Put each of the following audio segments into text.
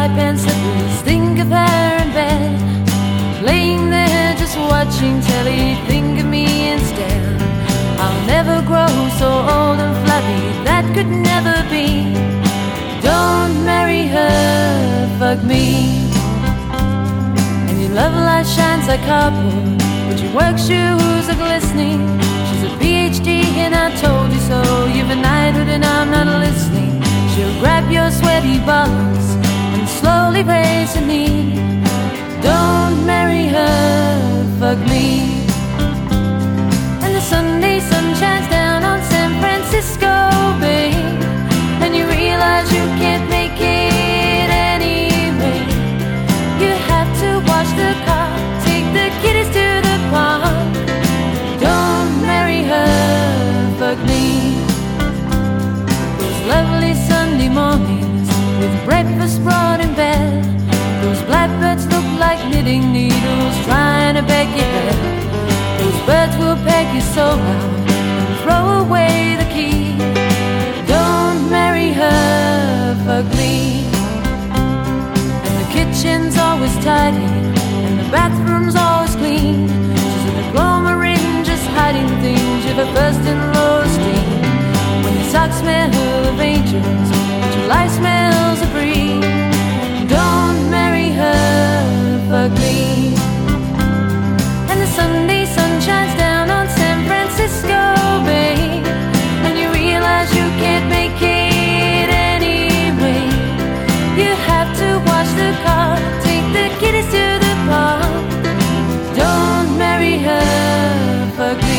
high pants, slippers, think of her in bed, laying there just watching telly, think of me instead. I'll never grow so old and flabby, that could never be. Don't marry her, fuck me. And your love light shines like cardboard, but your work shoes are glistening. She's a PhD and I told you so. You've a knighthood and I'm not listening. She'll grab your sweaty bottoms and slowly raise her knee. Don't marry her, fuck me. And the Sunday sun shines down on San Francisco Bay, and you realize you can't make it anyway. You have to wash the car, take the kiddies to the park. Don't marry her, fuck me. Those lovely Sunday mornings with breakfast brought in bed, those blackbirds look like knitting needles trying to beg your head. Those birds will peg your soul out and throw away the key. Don't marry her, fuck me. And the kitchen's always tidy and the bathroom's always clean. She's an agglomerate just hiding things. You're the first in low esteem. When your socks smell of angels and your life smells of breeze, don't marry her, fuck me. And the Sunday sun shines down on San Francisco Bay, and you realize you can't make it anyway. You have to wash the car, take the kiddies to the park. Don't marry her, fuck me.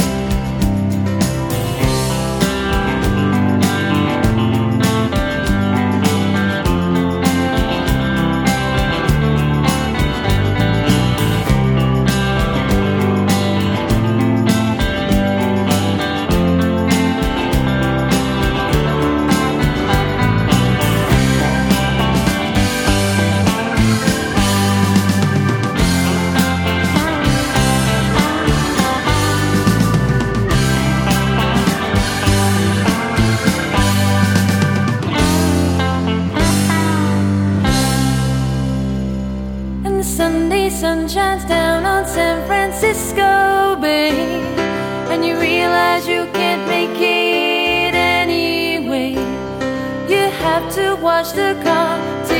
Sunday sun shines down on San Francisco Bay, and you realize you can't make it anyway. You have to wash the car,